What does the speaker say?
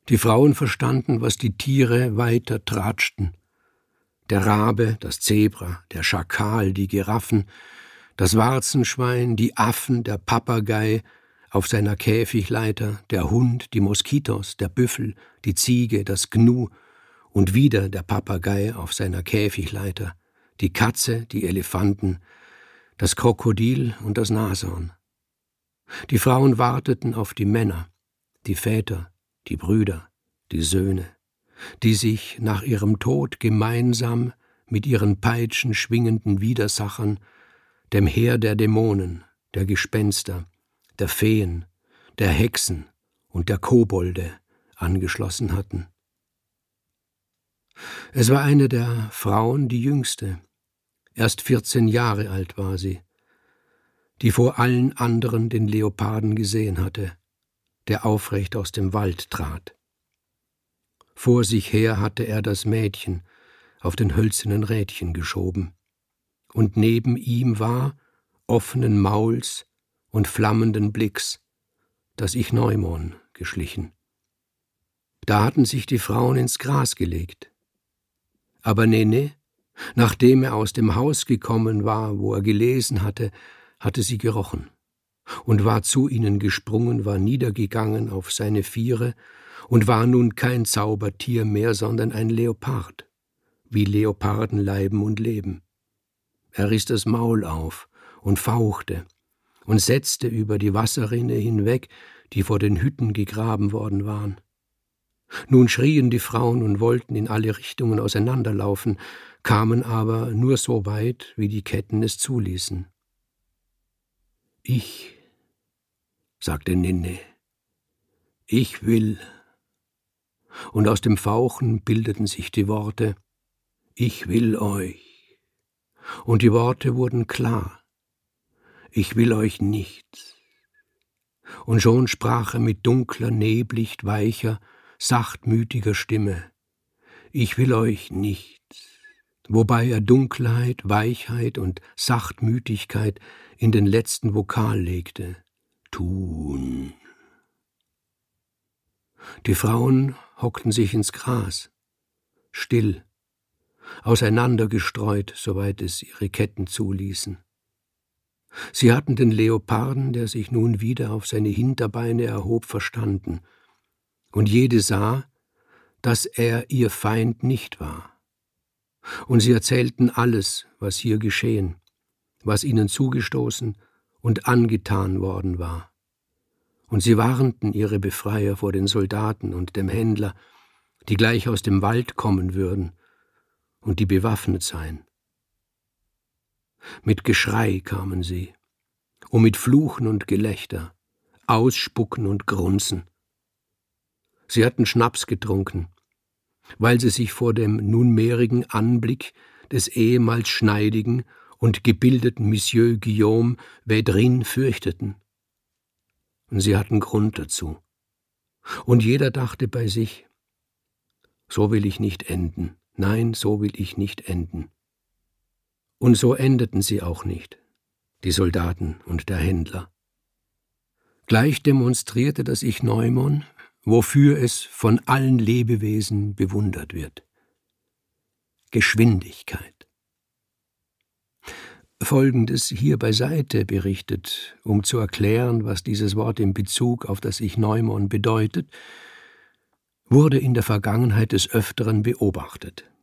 Die Frauen verstanden, was die Tiere weiter tratschten. Der Rabe, das Zebra, der Schakal, die Giraffen, das Warzenschwein, die Affen, der Papagei auf seiner Käfigleiter, der Hund, die Moskitos, der Büffel, die Ziege, das Gnu und wieder der Papagei auf seiner Käfigleiter, die Katze, die Elefanten, das Krokodil und das Nashorn. Die Frauen warteten auf die Männer, die Väter, die Brüder, die Söhne, die sich nach ihrem Tod gemeinsam mit ihren Peitschen schwingenden Widersachern, dem Heer der Dämonen, der Gespenster, der Feen, der Hexen und der Kobolde angeschlossen hatten. Es war eine der Frauen die jüngste, erst 14 Jahre alt war sie, die vor allen anderen den Leoparden gesehen hatte, der aufrecht aus dem Wald trat. Vor sich her hatte er das Mädchen auf den hölzernen Rädchen geschoben, und neben ihm war, offenen Mauls und flammenden Blicks, das Ichneumon geschlichen. Da hatten sich die Frauen ins Gras gelegt. Aber Nene, nachdem er aus dem Haus gekommen war, wo er gelesen hatte, hatte sie gerochen und war zu ihnen gesprungen, war niedergegangen auf seine Viere und war nun kein Zaubertier mehr, sondern ein Leopard, wie Leoparden leiben und leben. Er riss das Maul auf und fauchte und setzte über die Wasserrinne hinweg, die vor den Hütten gegraben worden waren. Nun schrien die Frauen und wollten in alle Richtungen auseinanderlaufen, kamen aber nur so weit, wie die Ketten es zuließen. »Ich«, sagte Nene, »ich will.« Und aus dem Fauchen bildeten sich die Worte, »Ich will euch.« Und die Worte wurden klar, »Ich will euch nicht.« Und schon sprach er mit dunkler, neblicht weicher, sachtmütiger Stimme, »Ich will euch nicht«, wobei er Dunkelheit, Weichheit und Sachtmütigkeit in den letzten Vokal legte, »tun«. Die Frauen hockten sich ins Gras, still, auseinandergestreut, soweit es ihre Ketten zuließen. Sie hatten den Leoparden, der sich nun wieder auf seine Hinterbeine erhob, verstanden, und jede sah, dass er ihr Feind nicht war. Und sie erzählten alles, was hier geschehen, was ihnen zugestoßen und angetan worden war. Und sie warnten ihre Befreier vor den Soldaten und dem Händler, die gleich aus dem Wald kommen würden und die bewaffnet seien. Mit Geschrei kamen sie, und mit Fluchen und Gelächter, Ausspucken und Grunzen. Sie hatten Schnaps getrunken, weil sie sich vor dem nunmehrigen Anblick des ehemals schneidigen und gebildeten Monsieur Guillaume Védrine fürchteten. Und sie hatten Grund dazu. Und jeder dachte bei sich, so will ich nicht enden, nein, so will ich nicht enden. Und so endeten sie auch nicht, die Soldaten und der Händler. Gleich demonstrierte das Ichneumon, wofür es von allen Lebewesen bewundert wird. Geschwindigkeit. Folgendes hier beiseite berichtet, um zu erklären, was dieses Wort in Bezug auf das Ichneumon bedeutet, wurde in der Vergangenheit des Öfteren beobachtet.